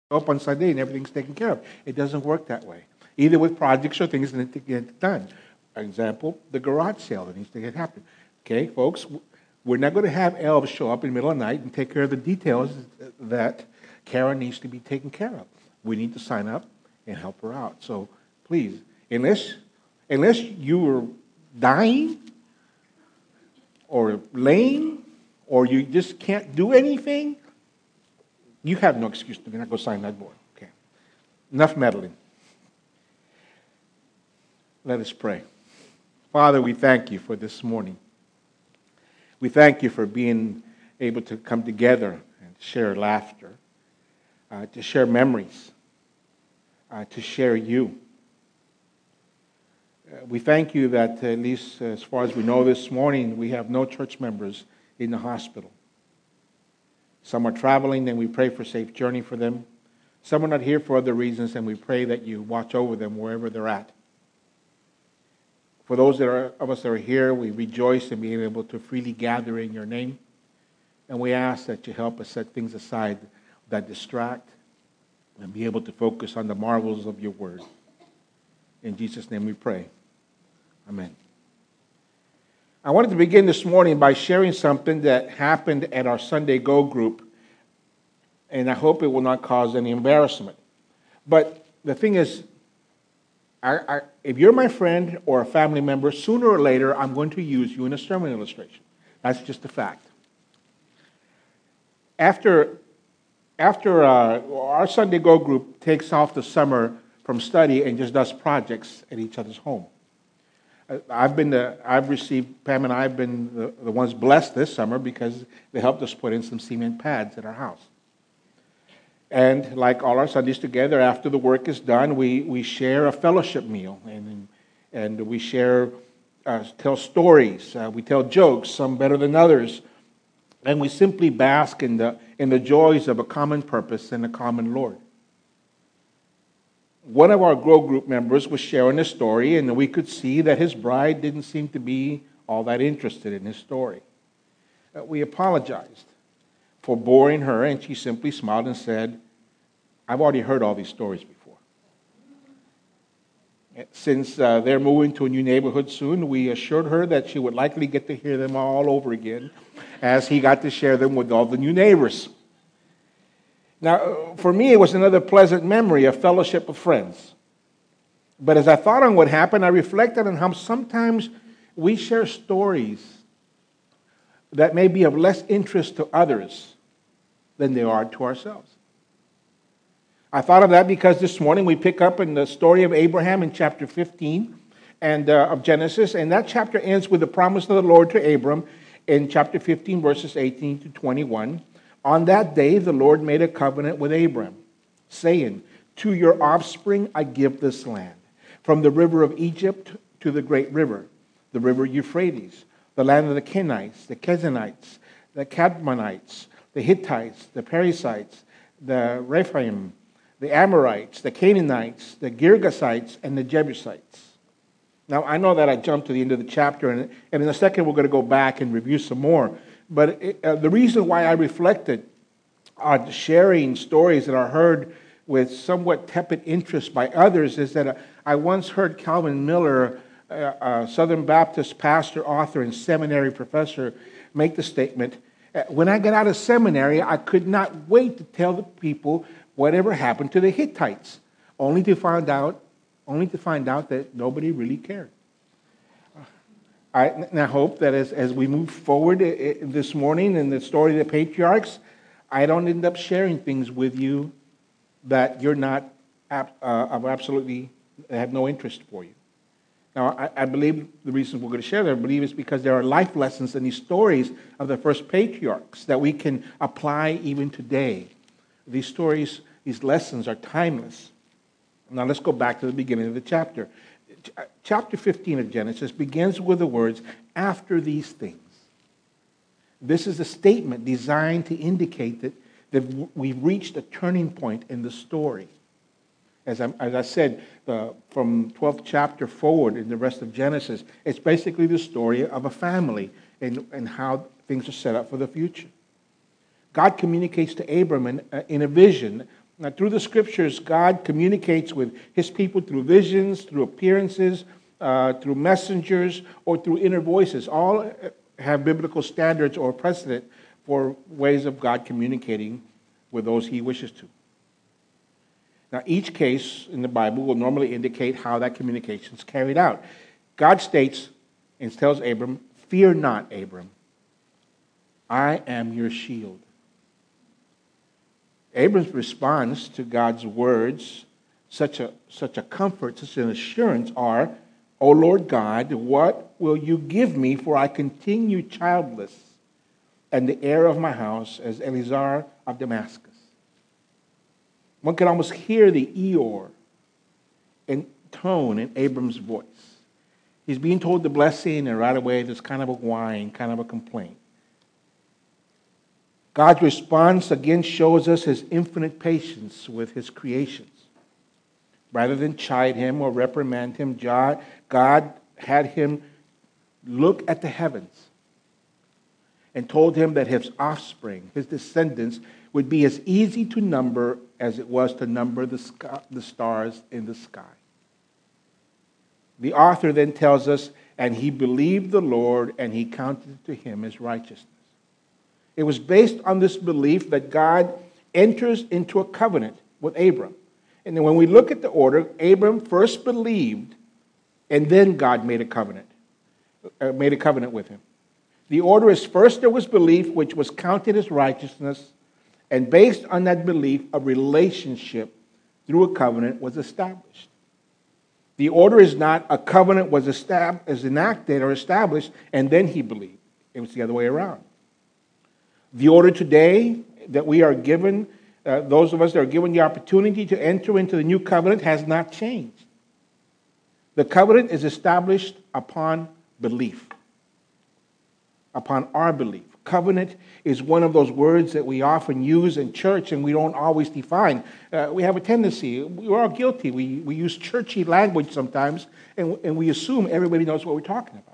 up on Sunday and everything's taken care of. It doesn't work that way. Either with projects or things that need to get done. For example, the garage sale that needs to get happen. Okay, folks, we're not going to have elves show up in the middle of the night and take care of the details that Karen needs to be taken care of. We need to sign up and help her out. So please, unless you are dying or lame or you just can't do anything, you have no excuse to not go sign that board. Okay. Enough meddling. Let us pray. Father, we thank you for this morning. We thank you for being able to come together and share laughter, to share memories, to share you. We thank you that at least as far as we know this morning, we have no church members in the hospital. Some are traveling, and we pray for safe journey for them. Some are not here for other reasons, and we pray that you watch over them wherever they're at. For those of us that are here, we rejoice in being able to freely gather in your name. And we ask that you help us set things aside that distract and be able to focus on the marvels of your word. In Jesus' name we pray. Amen. I wanted to begin this morning by sharing something that happened at our Sunday Go group, and I hope it will not cause any embarrassment. But the thing is, if you're my friend or a family member, sooner or later I'm going to use you in a sermon illustration. That's just a fact. After our Sunday Go group takes off the summer from study and just does projects at each other's home. Pam and I have been the ones blessed this summer because they helped us put in some cement pads at our house. And like all our Sundays together, after the work is done, we share a fellowship meal, and we share, tell stories, we tell jokes, some better than others, and we simply bask in the joys of a common purpose and a common Lord. One of our Grow Group members was sharing a story, and we could see that his bride didn't seem to be all that interested in his story. We apologized for boring her, and she simply smiled and said, "I've already heard all these stories before." Since they're moving to a new neighborhood soon, we assured her that she would likely get to hear them all over again as he got to share them with all the new neighbors. Now, for me, it was another pleasant memory of fellowship of friends. But as I thought on what happened, I reflected on how sometimes we share stories that may be of less interest to others than they are to ourselves. I thought of that because this morning we pick up in the story of Abraham in chapter 15 of Genesis, and that chapter ends with the promise of the Lord to Abram in chapter 15, verses 18 to 21. On that day, the Lord made a covenant with Abram, saying, "To your offspring I give this land, from the river of Egypt to the great river, the river Euphrates, the land of the Kenites, the Kenites, the Cadmonites, the Hittites, the Perizzites, the Rephaim, the Amorites, the Canaanites, the Girgashites, and the Jebusites." Now, I know that I jumped to the end of the chapter, and in a second we're going to go back and review some more. But the reason why I reflected on sharing stories that are heard with somewhat tepid interest by others is that I once heard Calvin Miller, a Southern Baptist pastor, author, and seminary professor, make the statement, "When I got out of seminary, I could not wait to tell the people whatever happened to the Hittites, only to find out that nobody really cared." I hope that as we move forward this morning in the story of the patriarchs, I don't end up sharing things with you that you're not absolutely have no interest for you. Now, I believe the reason we're going to share that, I believe, is because there are life lessons in these stories of the first patriarchs that we can apply even today. These stories, these lessons are timeless. Now, let's go back to the beginning of the chapter. Chapter 15 of Genesis begins with the words, "After these things." This is a statement designed to indicate that we've reached a turning point in the story. As I said, from 12th chapter forward in the rest of Genesis, it's basically the story of a family and how things are set up for the future. God communicates to Abram in a vision Now, through the scriptures, God communicates with his people through visions, through appearances, through messengers, or through inner voices. All have biblical standards or precedent for ways of God communicating with those he wishes to. Now, each case in the Bible will normally indicate how that communication is carried out. God states and tells Abram, "Fear not, Abram. I am your shield." Abram's response to God's words, such a comfort, such an assurance, are, "O Lord God, what will you give me, for I continue childless, and the heir of my house as Eleazar of Damascus?" One can almost hear the Eeyore in tone in Abram's voice. He's being told the blessing, and right away there's kind of a whine, kind of a complaint. God's response again shows us his infinite patience with his creations. Rather than chide him or reprimand him, God had him look at the heavens and told him that his offspring, his descendants, would be as easy to number as it was to number the stars in the sky. The author then tells us, "And he believed the Lord, and he counted it to him as righteousness." It was based on this belief that God enters into a covenant with Abram. And then when we look at the order, Abram first believed, and then God made a covenant with him. The order is, first there was belief, which was counted as righteousness, and based on that belief, a relationship through a covenant was established. The order is not a covenant was enacted or established, and then he believed. It was the other way around. The order today that we are given, those of us that are given the opportunity to enter into the new covenant, has not changed. The covenant is established upon belief, upon our belief. Covenant is one of those words that we often use in church and we don't always define. We have a tendency, we're all guilty. We use churchy language sometimes and we assume everybody knows what we're talking about.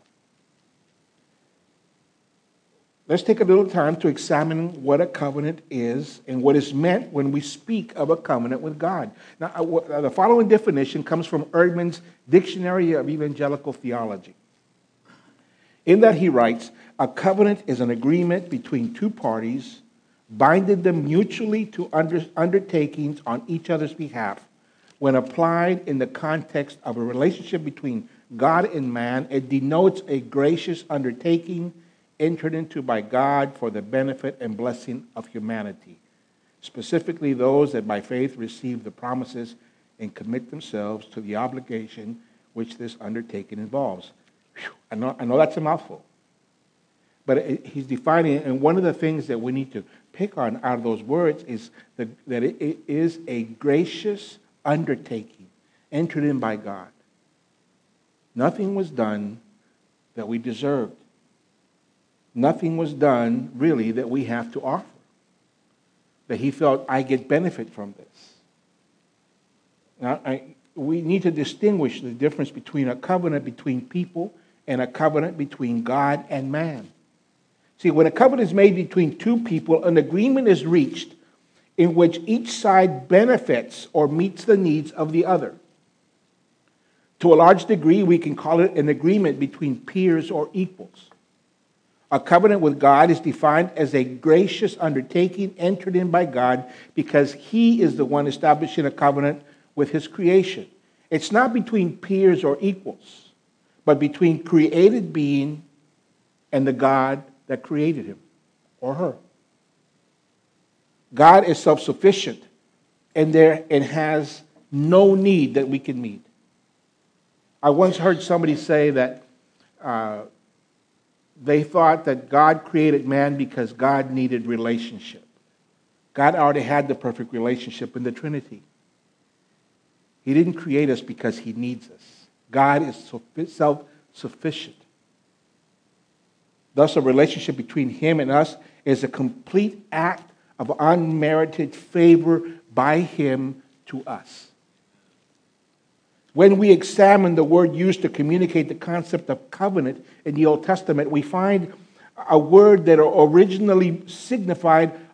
Let's take a little time to examine what a covenant is and what is meant when we speak of a covenant with God. Now, the following definition comes from Erdman's Dictionary of Evangelical Theology. In that he writes, "A covenant is an agreement between two parties, binding them mutually to undertakings on each other's behalf. When applied in the context of a relationship between God and man, it denotes a gracious undertaking entered into by God for the benefit and blessing of humanity, specifically those that by faith receive the promises and commit themselves to the obligation which this undertaking involves." Whew, I know that's a mouthful. But he's defining it, and one of the things that we need to pick on out of those words is that it is a gracious undertaking entered in by God. Nothing was done that we deserved. Nothing was done, really, that we have to offer. That he felt, I get benefit from this. Now, we need to distinguish the difference between a covenant between people and a covenant between God and man. See, when a covenant is made between two people, an agreement is reached in which each side benefits or meets the needs of the other. To a large degree, we can call it an agreement between peers or equals. A covenant with God is defined as a gracious undertaking entered in by God because he is the one establishing a covenant with his creation. It's not between peers or equals, but between created being and the God that created him or her. God is self-sufficient and has no need that we can meet. I once heard somebody say that they thought that God created man because God needed relationship. God already had the perfect relationship in the Trinity. He didn't create us because he needs us. God is self-sufficient. Thus, a relationship between him and us is a complete act of unmerited favor by him to us. When we examine the word used to communicate the concept of covenant in the Old Testament, we find a word that originally signified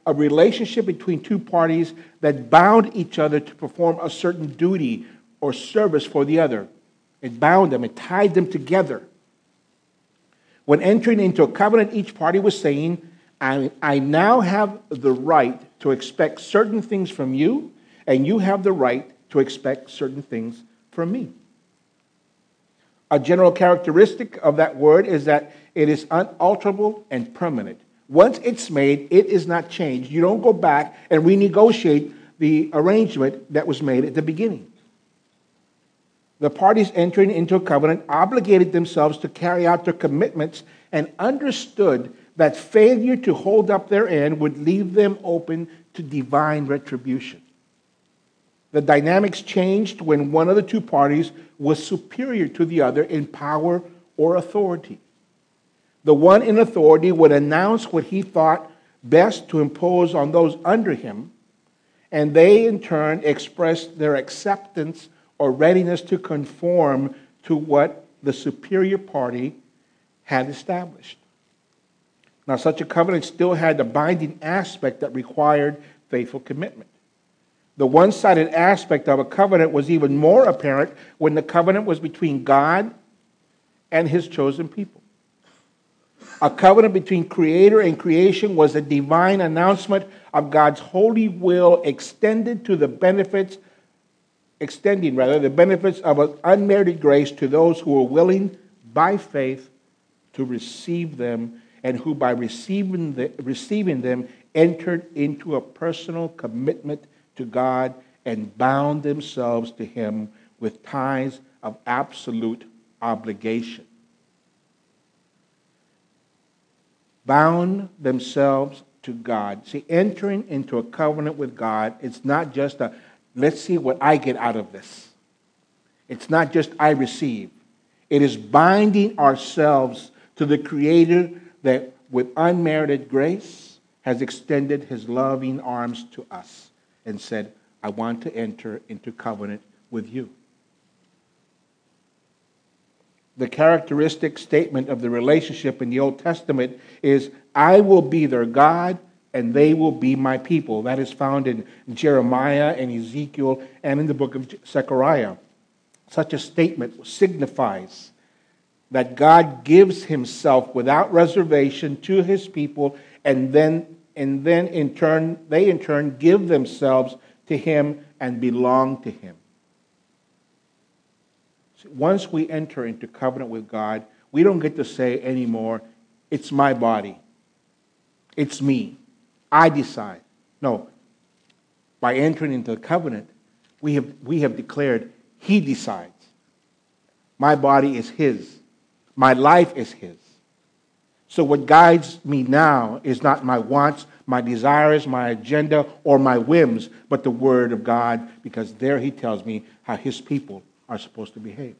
a relationship between two parties that bound each other to perform a certain duty or service for the other. It bound them, it tied them together. When entering into a covenant, each party was saying, I now have the right to expect certain things from you, and you have the right to expect certain things from me. A general characteristic of that word is that it is unalterable and permanent. Once it's made, it is not changed. You don't go back and renegotiate the arrangement that was made at the beginning. The parties entering into a covenant obligated themselves to carry out their commitments and understood that failure to hold up their end would leave them open to divine retribution. The dynamics changed when one of the two parties was superior to the other in power or authority. The one in authority would announce what he thought best to impose on those under him, and they in turn expressed their acceptance or readiness to conform to what the superior party had established. Now, such a covenant still had the binding aspect that required faithful commitment. The one-sided aspect of a covenant was even more apparent when the covenant was between God and his chosen people. A covenant between Creator and creation was a divine announcement of God's holy will extending the benefits of an unmerited grace to those who were willing by faith to receive them, and who by receiving them entered into a personal commitment to God and bound themselves to him with ties of absolute obligation. Bound themselves to God. See, entering into a covenant with God, it's not just let's see what I get out of this. It's not just I receive. It is binding ourselves to the Creator that with unmerited grace has extended his loving arms to us and said, I want to enter into covenant with you. The characteristic statement of the relationship in the Old Testament is, I will be their God and they will be my people. That is found in Jeremiah and Ezekiel and in the book of Zechariah. Such a statement signifies that God gives himself without reservation to his people, and then in turn they give themselves to him and belong to him. Once we enter into covenant with God, we don't get to say anymore, it's my body. It's me. I decide. No. By entering into the covenant, we have declared he decides. My body is his. My life is his. So what guides me now is not my wants, my desires, my agenda, or my whims, but the word of God, because there he tells me how his people are supposed to behave.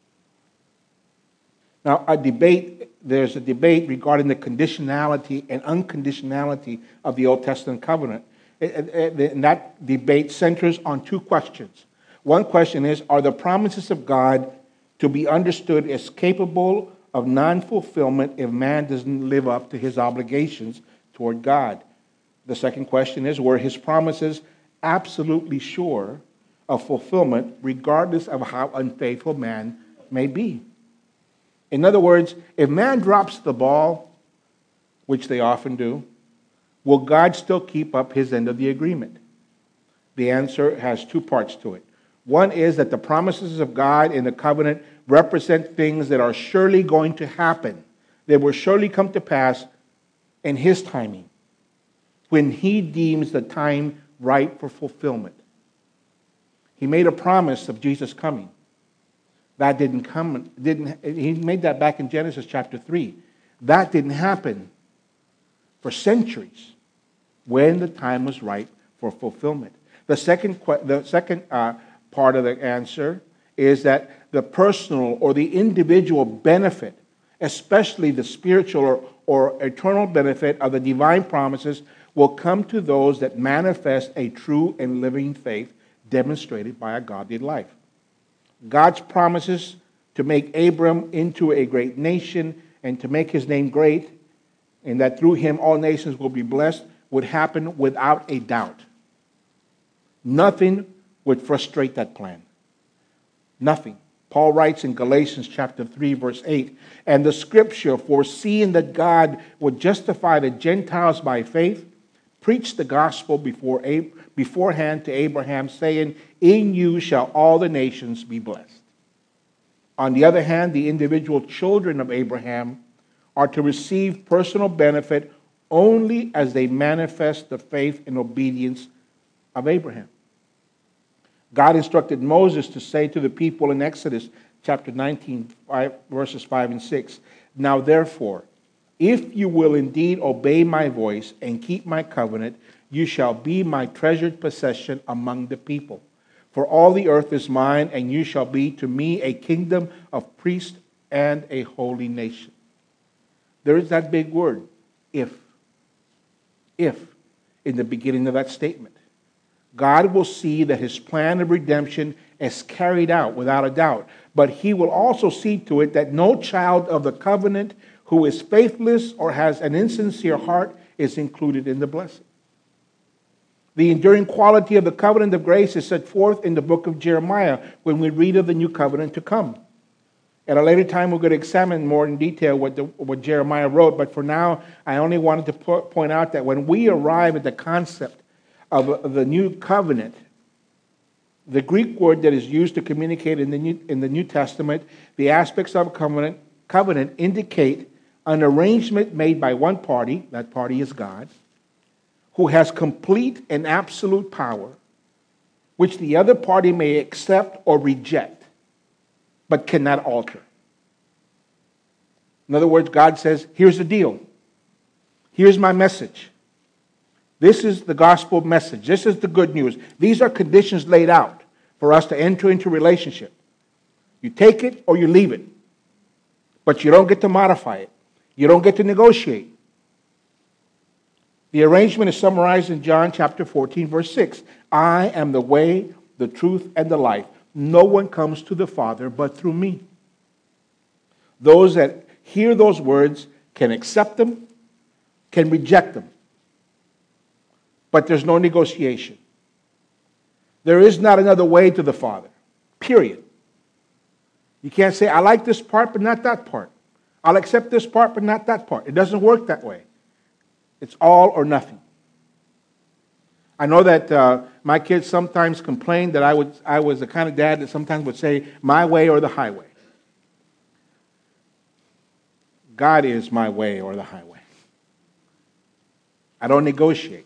Now, there's a debate regarding the conditionality and unconditionality of the Old Testament covenant. And that debate centers on two questions. One question is, are the promises of God to be understood as capable of non-fulfillment if man doesn't live up to his obligations toward God? The second question is, were his promises absolutely sure of fulfillment regardless of how unfaithful man may be? In other words, if man drops the ball, which they often do, will God still keep up his end of the agreement? The answer has two parts to it. One is that the promises of God in the covenant represent things that are surely going to happen. They will surely come to pass in his timing, when he deems the time right for fulfillment. He made a promise of Jesus coming. That didn't come. He made that back in Genesis chapter 3. That didn't happen for centuries when the time was right for fulfillment. The second part of the answer is that the personal or the individual benefit, especially the spiritual or eternal benefit of the divine promises, will come to those that manifest a true and living faith demonstrated by a godly life. God's promises to make Abram into a great nation and to make his name great, and that through him all nations will be blessed, would happen without a doubt. Nothing would frustrate that plan. Nothing. Paul writes in Galatians chapter 3, verse 8, and the scripture, foreseeing that God would justify the Gentiles by faith, preached the gospel beforehand to Abraham, saying, in you shall all the nations be blessed. On the other hand, the individual children of Abraham are to receive personal benefit only as they manifest the faith and obedience of Abraham. God instructed Moses to say to the people in Exodus chapter 19, verses 5 and 6, now therefore, if you will indeed obey my voice and keep my covenant, you shall be my treasured possession among the people. For all the earth is mine, and you shall be to me a kingdom of priests and a holy nation. There is that big word, if, in the beginning of that statement. God will see that his plan of redemption is carried out without a doubt, but he will also see to it that no child of the covenant who is faithless or has an insincere heart is included in the blessing. The enduring quality of the covenant of grace is set forth in the book of Jeremiah when we read of the new covenant to come. At a later time, we're going to examine more in detail what Jeremiah wrote, but for now, I only wanted to point out that when we arrive at the concept of the new covenant, the Greek word that is used to communicate in the New Testament, the aspects of covenant indicate an arrangement made by one party, that party is God, who has complete and absolute power, which the other party may accept or reject, but cannot alter. In other words, God says, here's the deal. Here's my message. This is the gospel message. This is the good news. These are conditions laid out for us to enter into relationship. You take it or you leave it. But you don't get to modify it. You don't get to negotiate. The arrangement is summarized in John chapter 14, verse 6. I am the way, the truth, and the life. No one comes to the Father but through me. Those that hear those words can accept them, can reject them. But there's no negotiation. There is not another way to the Father. Period. You can't say, I like this part, but not that part. I'll accept this part, but not that part. It doesn't work that way. It's all or nothing. I know that my kids sometimes complain that I was the kind of dad that sometimes would say, my way or the highway. God is my way or the highway. I don't negotiate.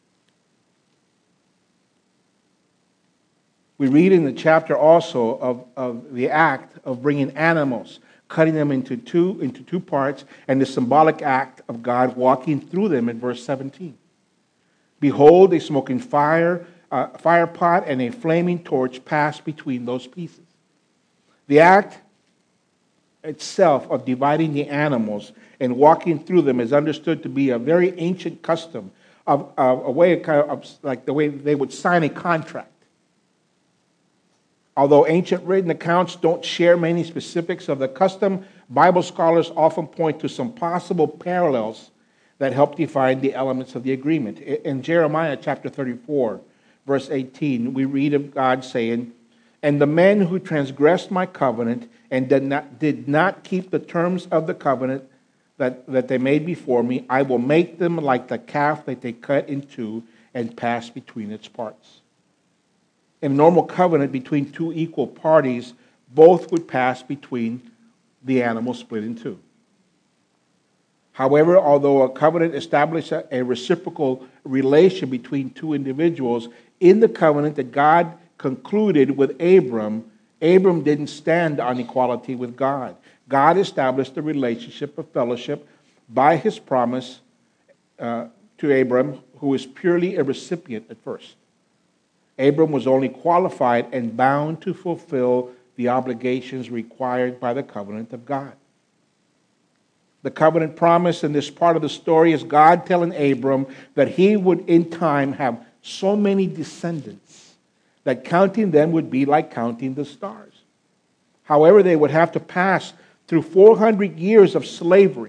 We read in the chapter also of the act of bringing animals, cutting them into two parts, and the symbolic act of God walking through them in verse 17. Behold, a smoking fire pot and a flaming torch passed between those pieces. The act itself of dividing the animals and walking through them is understood to be a very ancient custom, of a way of like the way they would sign a contract. Although ancient written accounts don't share many specifics of the custom, Bible scholars often point to some possible parallels that help define the elements of the agreement. In Jeremiah chapter 34, verse 18, we read of God saying, and the men who transgressed my covenant and did not keep the terms of the covenant that they made before me, I will make them like the calf that they cut in two and pass between its parts. In a normal covenant between two equal parties, both would pass between the animal split in two. However, although a covenant established a reciprocal relation between two individuals, in the covenant that God concluded with Abram didn't stand on equality with God. God established a relationship of fellowship by his promise to Abram, who was purely a recipient at first. Abram was only qualified and bound to fulfill the obligations required by the covenant of God. The covenant promise in this part of the story is God telling Abram that he would in time have so many descendants that counting them would be like counting the stars. However, they would have to pass through 400 years of slavery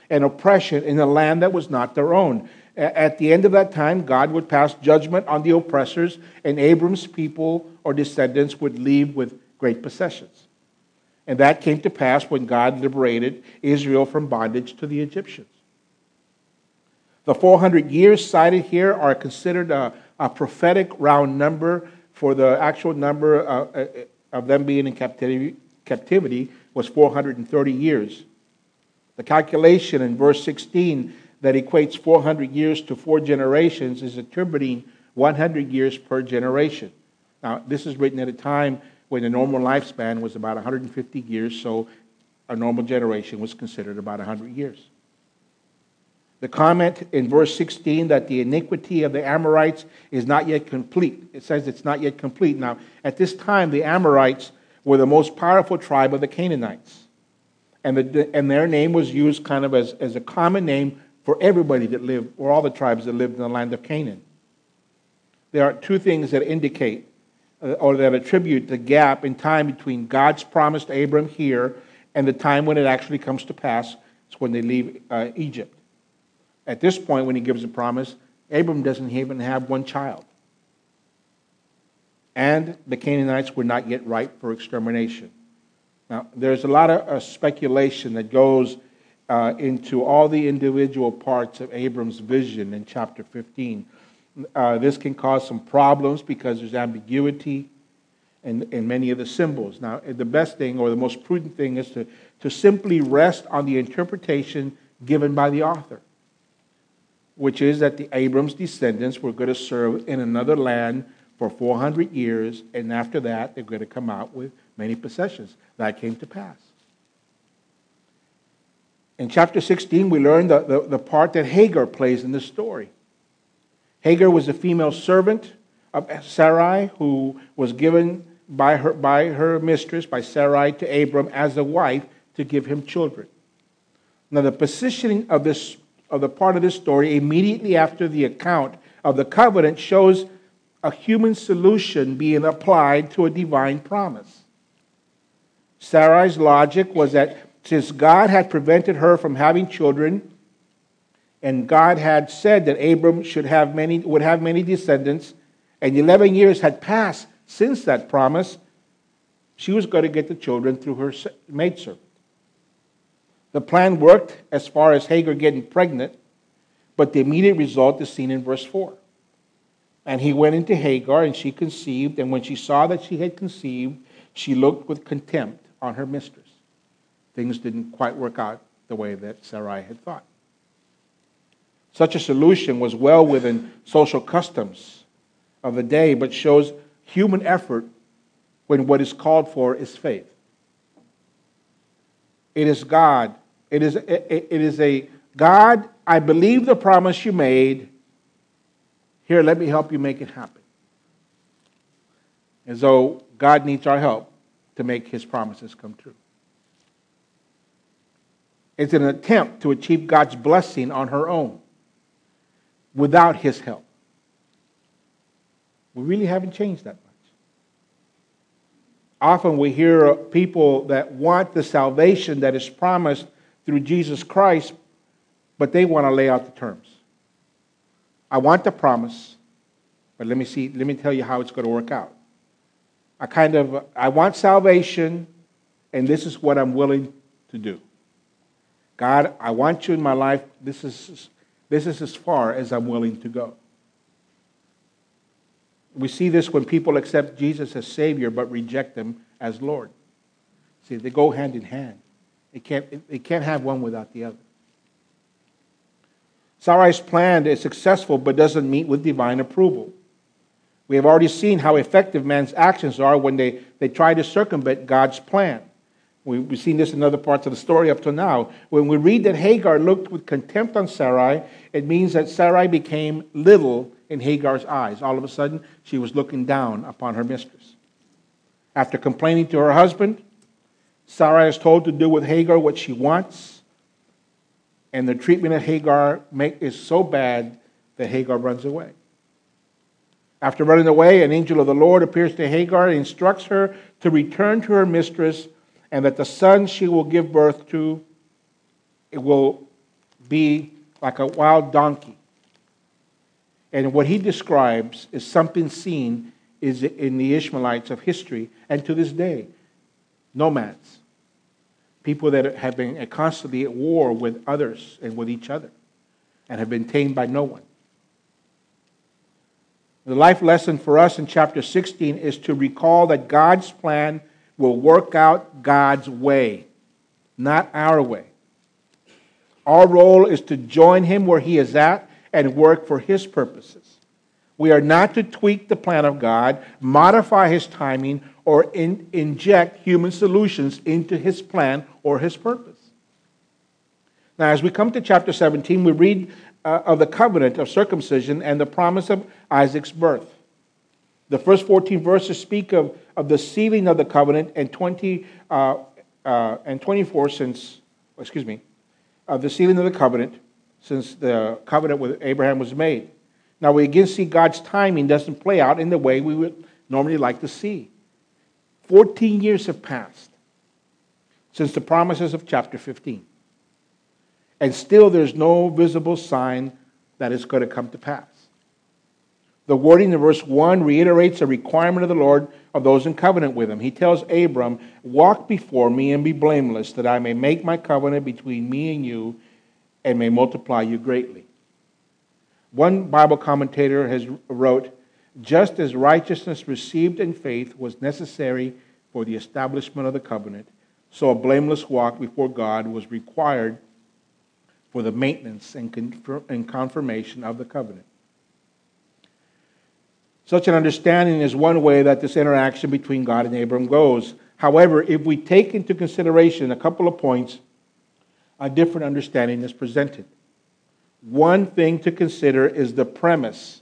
and oppression in a land that was not their own. At the end of that time, God would pass judgment on the oppressors, and Abram's people or descendants would leave with great possessions. And that came to pass when God liberated Israel from bondage to the Egyptians. The 400 years cited here are considered a prophetic round number, for the actual number of them being in captivity was 430 years. The calculation in verse 16 that equates 400 years to 4 generations is attributing 100 years per generation. Now, this is written at a time when the normal lifespan was about 150 years, so a normal generation was considered about 100 years. The comment in verse 16 that the iniquity of the Amorites is not yet complete. It says it's not yet complete. Now, at this time, the Amorites were the most powerful tribe of the Canaanites. And their name was used kind of as a common name for everybody that lived, or all the tribes that lived in the land of Canaan. There are two things that indicate or that attribute the gap in time between God's promise to Abram here and the time when it actually comes to pass. It's when they leave Egypt. At this point, when he gives a promise, Abram doesn't even have one child. And the Canaanites were not yet ripe for extermination. Now, there's a lot of speculation that goes into all the individual parts of Abram's vision in chapter 15. This can cause some problems because there's ambiguity in many of the symbols. Now, the best thing or the most prudent thing is to simply rest on the interpretation given by the author, which is that the Abram's descendants were going to serve in another land for 400 years, and after that, they're going to come out with many possessions. That came to pass. In chapter 16, we learn the part that Hagar plays in this story. Hagar was a female servant of Sarai who was given by her mistress, by Sarai, to Abram as a wife to give him children. Now, the positioning of the part of this story immediately after the account of the covenant shows a human solution being applied to a divine promise. Sarai's logic was that since God had prevented her from having children, and God had said that Abram would have many descendants, and 11 years had passed since that promise, she was going to get the children through her maidservant. The plan worked as far as Hagar getting pregnant, but the immediate result is seen in verse 4. And he went into Hagar, and she conceived, and when she saw that she had conceived, she looked with contempt on her mistress. Things didn't quite work out the way that Sarai had thought. Such a solution was well within social customs of the day, but shows human effort when what is called for is faith. It is God. It is a God, I believe the promise you made. Here, let me help you make it happen. As though God needs our help to make his promises come true. It's an attempt to achieve God's blessing on her own without his help. We really haven't changed that much. Often we hear people that want the salvation that is promised through Jesus Christ, but they want to lay out the terms. I want the promise, but let me tell you how it's going to work out. I want salvation, and this is what I'm willing to do. God, I want you in my life. This is as far as I'm willing to go. We see this when people accept Jesus as Savior but reject him as Lord. See, they go hand in hand. They can't have one without the other. Sarai's plan is successful but doesn't meet with divine approval. We have already seen how effective man's actions are when they try to circumvent God's plan. We've seen this in other parts of the story up to now. When we read that Hagar looked with contempt on Sarai, it means that Sarai became little in Hagar's eyes. All of a sudden, she was looking down upon her mistress. After complaining to her husband, Sarai is told to do with Hagar what she wants, and the treatment of Hagar is so bad that Hagar runs away. After running away, an angel of the Lord appears to Hagar and instructs her to return to her mistress, and that the son she will give birth to will be like a wild donkey. And what he describes is something seen is in the Ishmaelites of history and to this day. Nomads. People that have been constantly at war with others and with each other and have been tamed by no one. The life lesson for us in chapter 16 is to recall that God's plan will work out God's way, not our way. Our role is to join him where he is at and work for his purposes. We are not to tweak the plan of God, modify his timing, or inject human solutions into his plan or his purpose. Now, as we come to chapter 17, we read of the covenant of circumcision and the promise of Isaac's birth. The first 14 verses speak of the sealing of the covenant, and 24 of the sealing of the covenant, since the covenant with Abraham was made. Now, we again see God's timing doesn't play out in the way we would normally like to see. 14 years have passed since the promises of chapter 15. And still there's no visible sign that it's going to come to pass. The wording in verse 1 reiterates a requirement of the Lord of those in covenant with him. He tells Abram, "Walk before me and be blameless, that I may make my covenant between me and you and may multiply you greatly." One Bible commentator has wrote, "Just as righteousness received in faith was necessary for the establishment of the covenant, so a blameless walk before God was required for the maintenance and confirmation of the covenant." Such an understanding is one way that this interaction between God and Abram goes. However, if we take into consideration a couple of points, a different understanding is presented. One thing to consider is the premise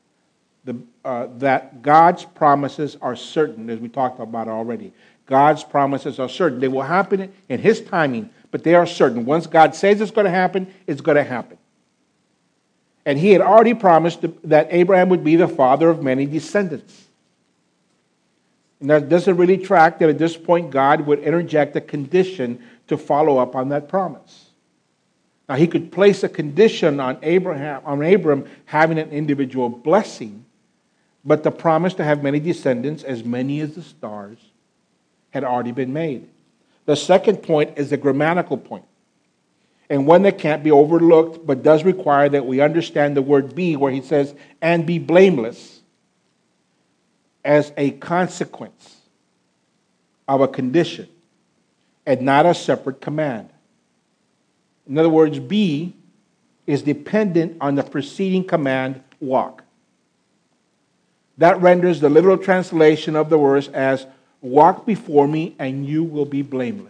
that God's promises are certain, as we talked about already. God's promises are certain. They will happen in his timing, but they are certain. Once God says it's going to happen, it's going to happen. And he had already promised that Abraham would be the father of many descendants. And that doesn't really track that at this point God would interject a condition to follow up on that promise. Now, he could place a condition on Abram having an individual blessing, but the promise to have many descendants, as many as the stars, had already been made. The second point is a grammatical point, and one that can't be overlooked, but does require that we understand the word "be," where he says, "and be blameless," as a consequence of a condition and not a separate command. In other words, "be" is dependent on the preceding command, "walk." That renders the literal translation of the verse as, "Walk before me and you will be blameless."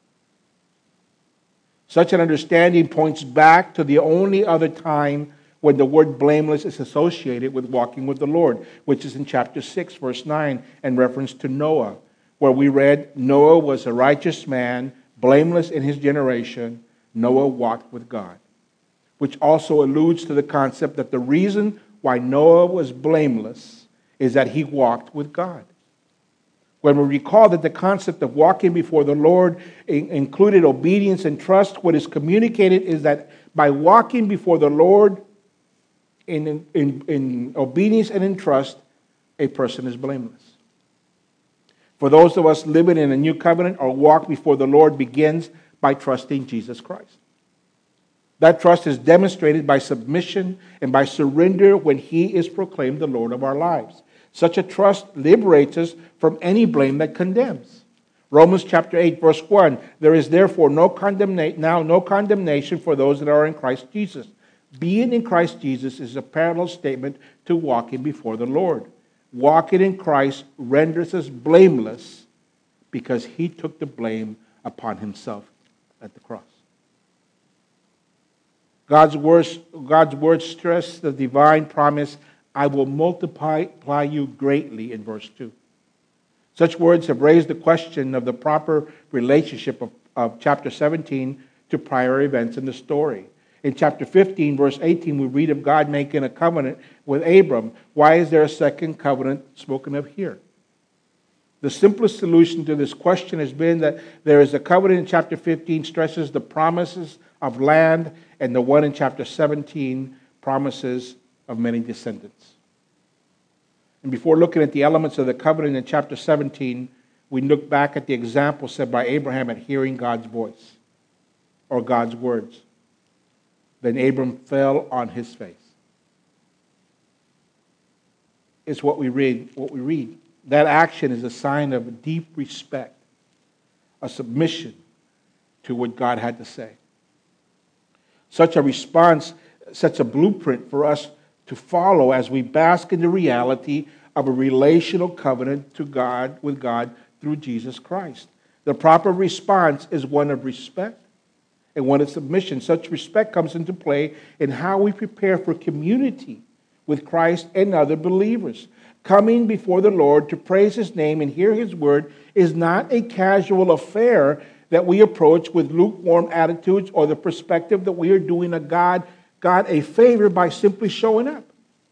Such an understanding points back to the only other time when the word blameless is associated with walking with the Lord, which is in chapter 6, verse 9, in reference to Noah, where we read, "Noah was a righteous man, blameless in his generation. Noah walked with God," which also alludes to the concept that the reason why Noah was blameless is that he walked with God. When we recall that the concept of walking before the Lord included obedience and trust, what is communicated is that by walking before the Lord in obedience and in trust, a person is blameless. For those of us living in a new covenant, our walk before the Lord begins by trusting Jesus Christ. That trust is demonstrated by submission and by surrender when he is proclaimed the Lord of our lives. Such a trust liberates us from any blame that condemns. Romans chapter 8, verse 1, "There is therefore no condemnation for those that are in Christ Jesus." Being in Christ Jesus is a parallel statement to walking before the Lord. Walking in Christ renders us blameless because he took the blame upon himself at the cross. God's words stress the divine promise, "I will multiply you greatly," in verse 2. Such words have raised the question of the proper relationship of chapter 17 to prior events in the story. In chapter 15, verse 18, we read of God making a covenant with Abram. Why is there a second covenant spoken of here? The simplest solution to this question has been that there is a covenant in chapter 15 stresses the promises of land, and the one in chapter 17 promises of many descendants. And before looking at the elements of the covenant in chapter 17, we look back at the example set by Abraham at hearing God's voice or God's words. Then Abram fell on his face. It's what we read. That action is a sign of deep respect, a submission to what God had to say. Such a response sets a blueprint for us to follow as we bask in the reality of a relational covenant with God through Jesus Christ. The proper response is one of respect and one of submission. Such respect comes into play in how we prepare for community with Christ and other believers. Coming before the Lord to praise His name and hear His word is not a casual affair that we approach with lukewarm attitudes or the perspective that we are doing God a favor by simply showing up.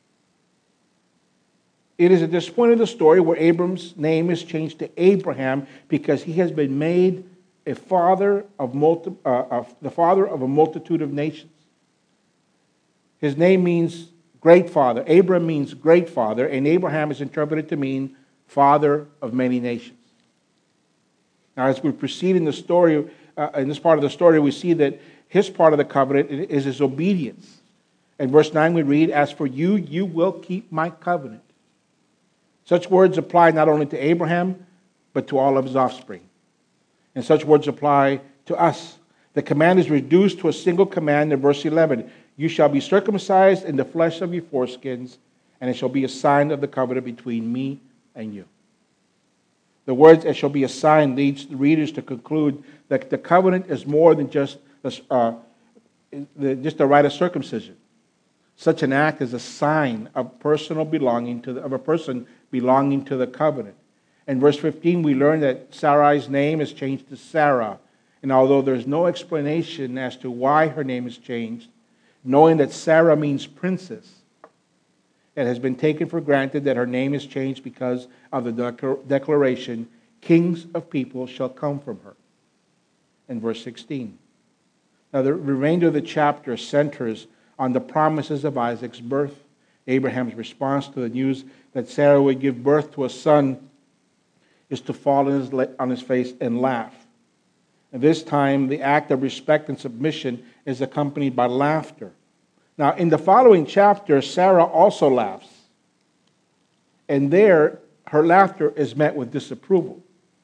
It is at this point of the story where Abram's name is changed to Abraham because he has been made the father of a multitude of nations. His name means great father. Abram means great father, and Abraham is interpreted to mean father of many nations. Now, as we proceed in the story, in this part of the story, we see that his part of the covenant is his obedience. In verse 9 we read, "As for you, you will keep my covenant." Such words apply not only to Abraham, but to all of his offspring. And such words apply to us. The command is reduced to a single command in verse 11. "You shall be circumcised in the flesh of your foreskins, and it shall be a sign of the covenant between me and you." The words "it shall be a sign" leads the readers to conclude that the covenant is more than just a rite of circumcision. Such an act is a sign of a person belonging to the covenant. In verse 15, we learn that Sarai's name is changed to Sarah. And although there's no explanation as to why her name is changed, knowing that Sarah means princess, it has been taken for granted that her name is changed because of the declaration, "Kings of people shall come from her," in verse 16. Now, the remainder of the chapter centers on the promises of Isaac's birth. Abraham's response to the news that Sarah would give birth to a son is to fall on his face and laugh. And this time, the act of respect and submission is accompanied by laughter. Now, in the following chapter, Sarah also laughs. And there, her laughter is met with disapproval.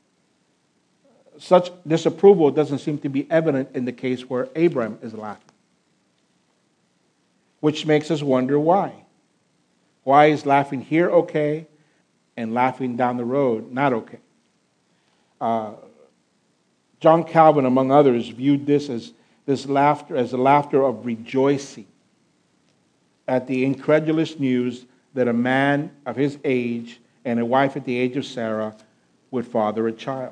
Such disapproval doesn't seem to be evident in the case where Abraham is laughing, which makes us wonder why. Why is laughing here okay and laughing down the road not okay? John Calvin, among others, viewed this laughter as a laughter of rejoicing at the incredulous news that a man of his age and a wife at the age of Sarah would father a child.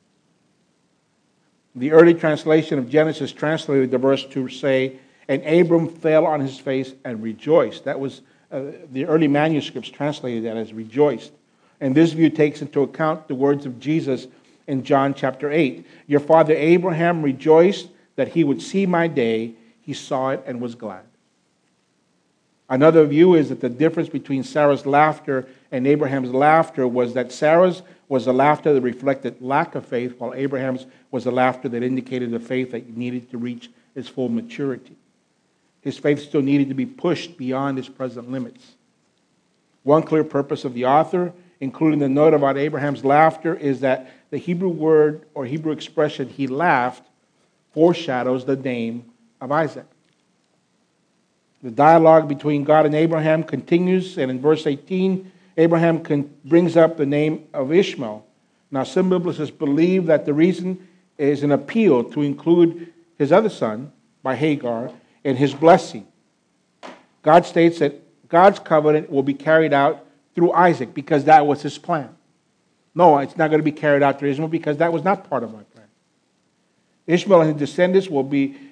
The early translation of Genesis translated the verse to say, "And Abram fell on his face and rejoiced." That was the early manuscripts translated that as rejoiced. And this view takes into account the words of Jesus in John chapter 8. "Your father Abraham rejoiced that he would see my day. He saw it and was glad." Another view is that the difference between Sarah's laughter and Abraham's laughter was that Sarah's was a laughter that reflected lack of faith, while Abraham's was a laughter that indicated the faith that needed to reach its full maturity. His faith still needed to be pushed beyond his present limits. One clear purpose of the author, including the note about Abraham's laughter, is that the Hebrew word or Hebrew expression, "he laughed," foreshadows the name of Isaac. The dialogue between God and Abraham continues, and in verse 18, Abraham brings up the name of Ishmael. Now, some biblicists believe that the reason is an appeal to include his other son, by Hagar, in his blessing. God states that God's covenant will be carried out through Isaac because that was his plan. No, it's not going to be carried out through Ishmael because that was not part of my plan. Ishmael and his descendants will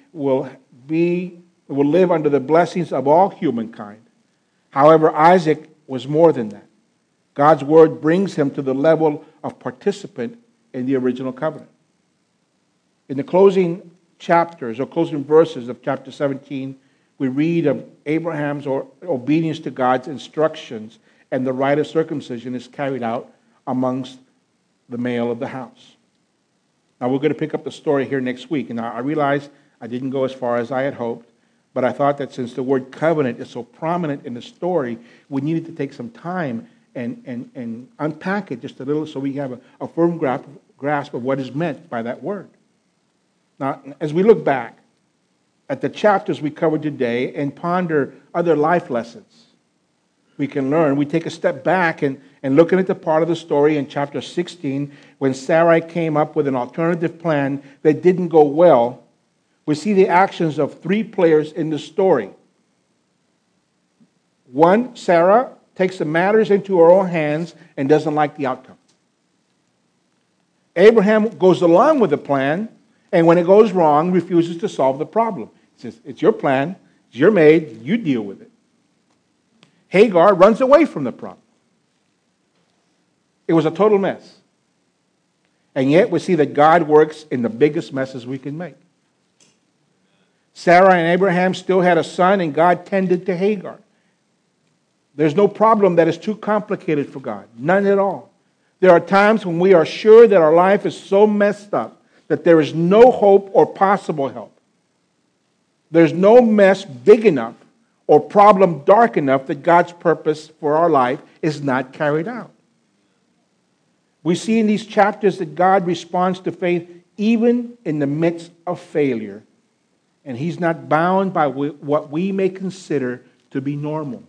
live under the blessings of all humankind. However, Isaac was more than that. God's word brings him to the level of participant in the original covenant. In the closing chapters or closing verses of chapter 17, we read of Abraham's obedience to God's instructions, and the rite of circumcision is carried out amongst the male of the house. Now, we're going to pick up the story here next week, and I realize I didn't go as far as I had hoped, but I thought that since the word covenant is so prominent in the story, we needed to take some time and unpack it just a little so we have a firm grasp of what is meant by that word. Now, as we look back at the chapters we covered today and ponder other life lessons we can learn, we take a step back and looking at the part of the story in chapter 16 when Sarai came up with an alternative plan that didn't go well, we see the actions of three players in the story. One, Sarah takes the matters into her own hands and doesn't like the outcome. Abraham goes along with the plan, and when it goes wrong, refuses to solve the problem. He says, it's your plan, it's your maid, you deal with it. Hagar runs away from the problem. It was a total mess. And yet we see that God works in the biggest messes we can make. Sarah and Abraham still had a son, and God tended to Hagar. There's no problem that is too complicated for God. None at all. There are times when we are sure that our life is so messed up that there is no hope or possible help. There's no mess big enough or problem dark enough that God's purpose for our life is not carried out. We see in these chapters that God responds to faith even in the midst of failure. And He's not bound by what we may consider to be normal.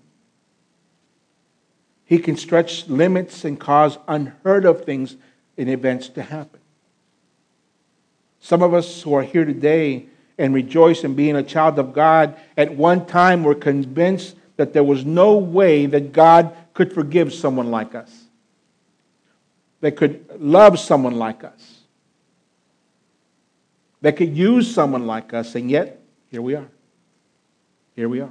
He can stretch limits and cause unheard of things in events to happen. Some of us who are here today and rejoice in being a child of God, at one time were convinced that there was no way that God could forgive someone like us, that could love someone like us, that could use someone like us, and yet, here we are. Here we are.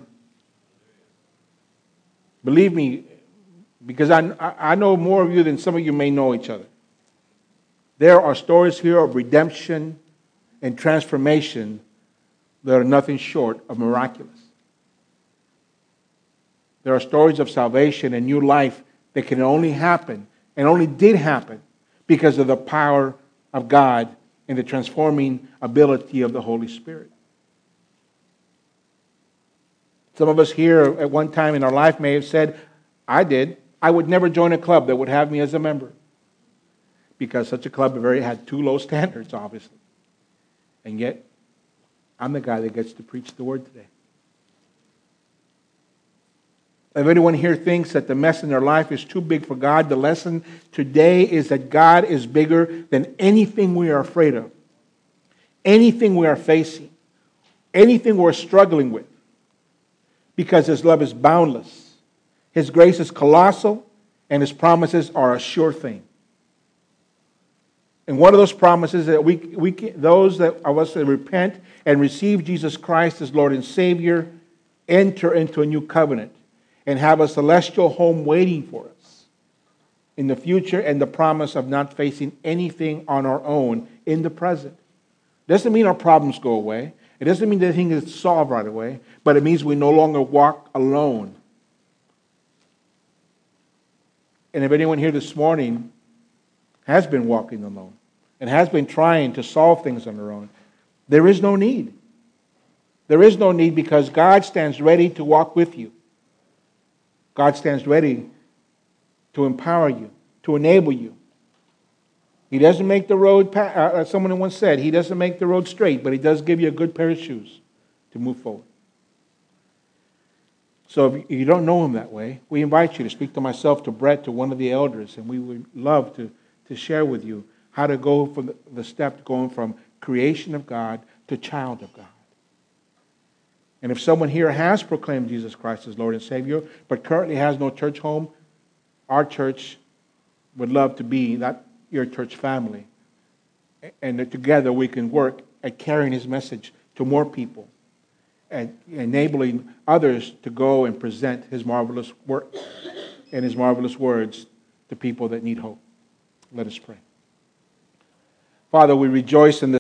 Believe me, because I know more of you than some of you may know each other. There are stories here of redemption and transformation that are nothing short of miraculous. There are stories of salvation and new life that can only happen and only did happen because of the power of God and the transforming ability of the Holy Spirit. Some of us here at one time in our life may have said, I would never join a club that would have me as a member, because such a club had too low standards, obviously. And yet, I'm the guy that gets to preach the word today. If anyone here thinks that the mess in their life is too big for God, the lesson today is that God is bigger than anything we are afraid of, anything we are facing, anything we're struggling with, because His love is boundless. His grace is colossal, and His promises are a sure thing. And one of those promises that those of us that repent and receive Jesus Christ as Lord and Savior enter into a new covenant and have a celestial home waiting for us in the future, and the promise of not facing anything on our own in the present. Doesn't mean our problems go away. It doesn't mean that everything is solved right away, but it means we no longer walk alone. And if anyone here this morning has been walking alone and has been trying to solve things on their own, there is no need. There is no need, because God stands ready to walk with you. God stands ready to empower you, to enable you. He doesn't make the road, as someone once said, He doesn't make the road straight, but He does give you a good pair of shoes to move forward. So if you don't know Him that way, we invite you to speak to myself, to Brett, to one of the elders, and we would love to share with you how to go from the step going from creation of God to child of God. And if someone here has proclaimed Jesus Christ as Lord and Savior, but currently has no church home, our church would love to be your church family. And that together we can work at carrying His message to more people and enabling others to go and present His marvelous work and His marvelous words to people that need hope. Let us pray. Father, we rejoice in this.